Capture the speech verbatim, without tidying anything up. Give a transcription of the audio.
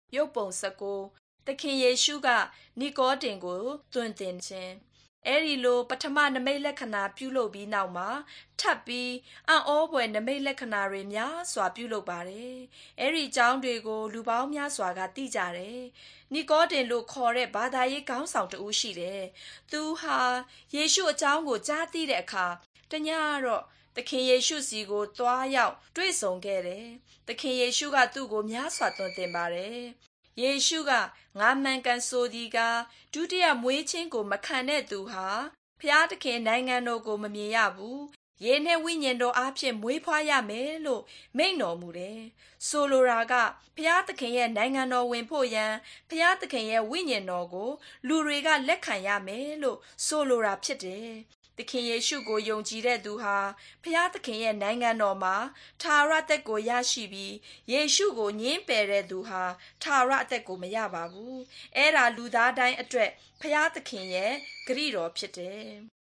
ရုပ်ပုံစကိုသခင်ယေရှုကနီကောတင်ကိုသွန်သင်ခြင်းအဲ့ဒီလိုပထမနမိတ်လက္ခဏာပြုလုပ်ပြီးနောက်မှာထပ်ပြီးအံ့ဩဖွယ်နမိတ်လက္ခဏာတွေများစွာပြုလုပ်ပါတယ်အဲ့ဒီအကြောင်းတွေကိုလူပေါင်းများစွာကသိကြတယ်နီကောတင်လို့ခေါ်တဲ့ဘာသာရေးခေါင်းဆောင်တဦးရှိတယ်သူဟာယေရှုအကြောင်းကိုကြားသိတဲ့အခါတညတော့သခင်ယေရှုစီကိုသွားရောက်တွေ့ဆုံခဲ့တယ်သခင်ယေရှုကသူ့ကိုများစွာသွန်သင်ပါတယ်ယေရှုကငါမှန်ကန်ဆိုသည်ကဒုတိယမွေးခြင်းကိုမခံတဲ့သူဟာဖျားသခင်နိုင်ငံတော်ကိုမမြင်ရဘူးယေနဲ့ဝိညာဉ်တော်အားဖြင့်မွေးဖွားရမယ်လို့မိန့်တော်မူတယ်ဆိုလိုတာကဖျားသခင်ရဲ့နိုင်ငံတော်ဝင်ဖို့ရန်ဖျားသခင်ရဲ့ဝိညာဉ်တော်ကိုလူတွေကလက်ခံရမယ်လို့ဆိုလိုတာဖြစ်တယ်သခင်ယေရှုကိုယုံကြည်တဲ့သူဟာဖျားသခင်ရဲ့နိုင်ငံတော်မှာထာဝရအသက်ကိုရရှိပြီးယေရှုကိုညှင်းပယ်တဲ့သူဟာထာဝရအသက်ကိုမရပါဘူးအဲ့ဒါလူသားတိုင်းအတွက်ဖျားသခင်ရဲ့ဂရုတော်ဖြစ်တယ်